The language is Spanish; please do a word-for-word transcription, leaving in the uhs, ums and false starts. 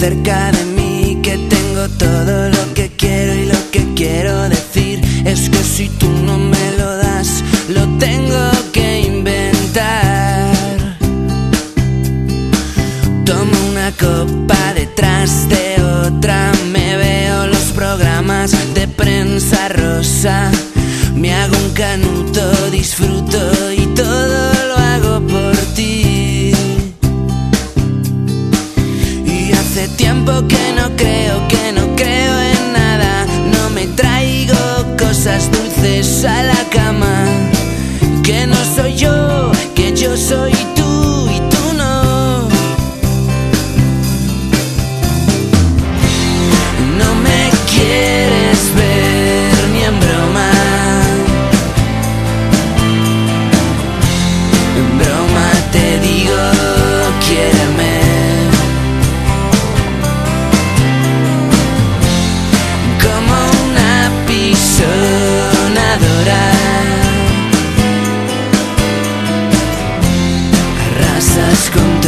cerca de mí, que tengo todo lo que quiero y lo que quiero decir es que si tú no me lo das, lo tengo que inventar. Tomo una copa detrás de otra, me veo los programas de prensa rosa, me hago un canuto, disfruto y todo lo hago por ti. Y hace tiempo que no creo, que no creo en nada, no me traigo cosas dulces a la cama, que no soy yo, que yo soy tú y tú no. No me quieres ver ni en broma, en broma te digo quiéreme, como una pisonadora, arrasas con tu